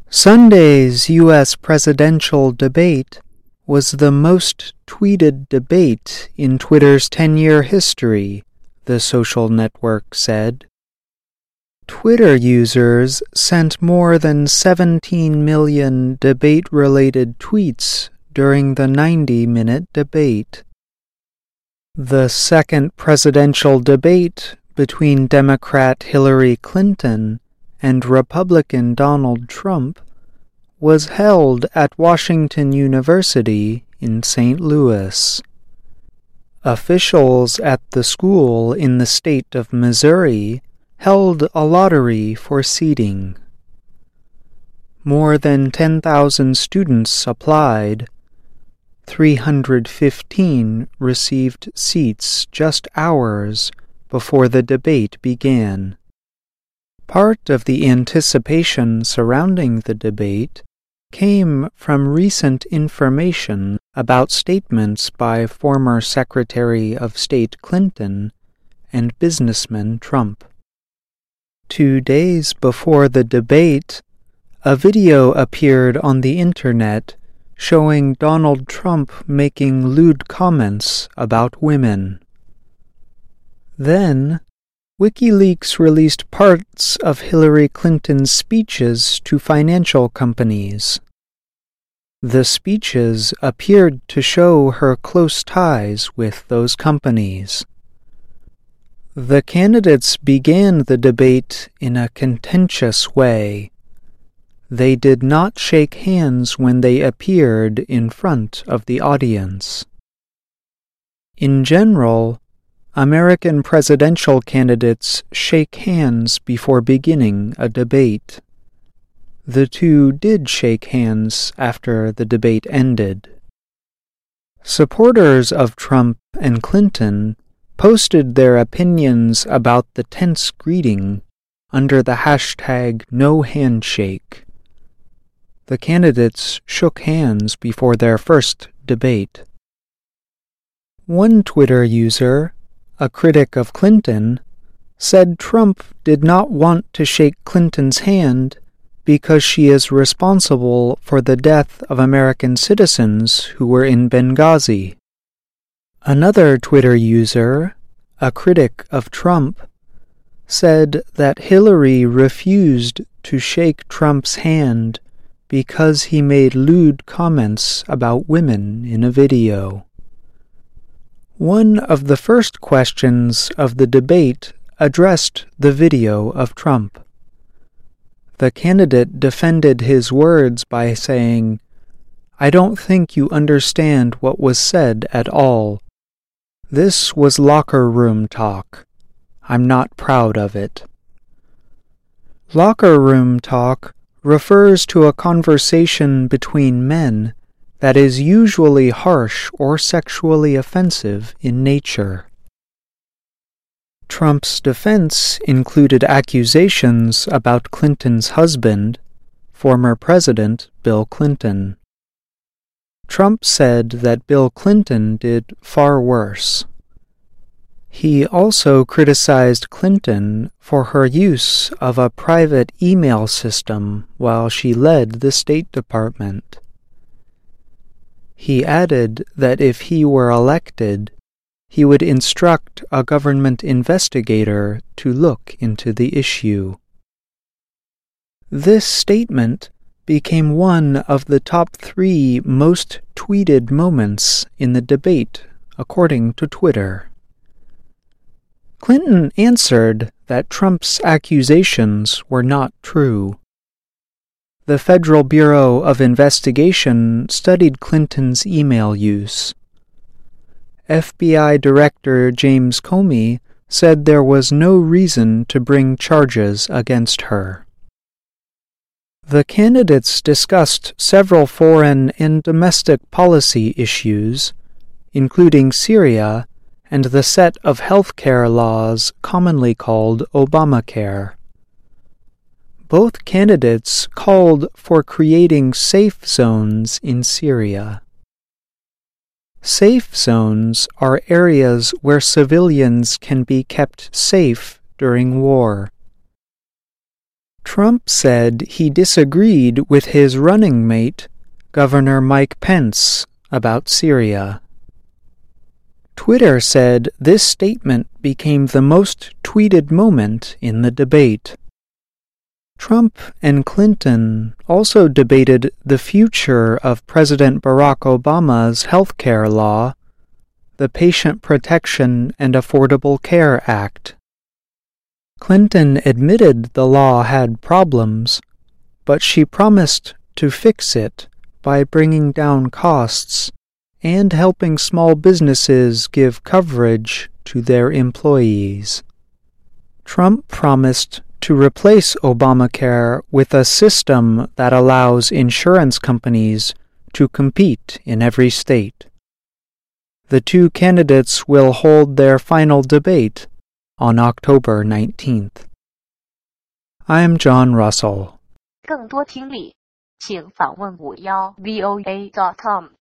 Sunday's U.S. presidential debate was the most tweeted debate in Twitter's 10-year history, the social network said. Twitter users sent more than 17 million debate-related tweets during the 90-minute debate. The second presidential debate between Democrat Hillary Clinton and Republican Donald Trump was held at Washington University in St. Louis. Officials at the school in the state of Missouri held a lottery for seating. More than 10,000 students applied. 315 received seats just hours before the debate began. Part of the anticipation surrounding the debate came from recent information about statements by former Secretary of State Clinton and businessman Trump. 2 days before the debate, a video appeared on the internet showing Donald Trump making lewd comments about women. Then, WikiLeaks released parts of Hillary Clinton's speeches to financial companies. The speeches appeared to show her close ties with those companies. The candidates began the debate in a contentious way. They did not shake hands when they appeared in front of the audience. In general, American presidential candidates shake hands before beginning a debate. The two did shake hands after the debate ended. Supporters of Trump and Clinton posted their opinions about the tense greeting under the hashtag #NoHandshake. The candidates shook hands before their first debate. One Twitter user, a critic of Clinton, said Trump did not want to shake Clinton's hand because she is responsible for the death of American citizens who were in Benghazi. Another Twitter user, a critic of Trump, said that Hillary refused to shake Trump's hand because he made lewd comments about women in a video. One of the first questions of the debate addressed the video of Trump. The candidate defended his words by saying, "I don't think you understand what was said at all. This was locker room talk. I'm not proud of it." Locker room talk refers to a conversation between men that is usually harsh or sexually offensive in nature. Trump's defense included accusations about Clinton's husband, former President Bill Clinton. Trump said that Bill Clinton did far worse. He also criticized Clinton for her use of a private email system while she led the State Department. He added that if he were elected, he would instruct a government investigator to look into the issue. This statement became one of the top 3 most tweeted moments in the debate, according to Twitter. Clinton answered that Trump's accusations were not true. The Federal Bureau of Investigation studied Clinton's email use. FBI Director James Comey said there was no reason to bring charges against her. The candidates discussed several foreign and domestic policy issues, including Syria and the set of healthcare laws commonly called Obamacare. Both candidates called for creating safe zones in Syria. Safe zones are areas where civilians can be kept safe during war. Trump said he disagreed with his running mate, Governor Mike Pence, about Syria. Twitter said this statement became the most tweeted moment in the debate. Trump and Clinton also debated the future of President Barack Obama's healthcare law, the Patient Protection and Affordable Care Act. Clinton admitted the law had problems, but she promised to fix it by bringing down costs and helping small businesses give coverage to their employees. Trump promised to replace Obamacare with a system that allows insurance companies to compete in every state. The two candidates will hold their final debate on October 19th. I'm John Russell. 更多听力，请访问51voa.com。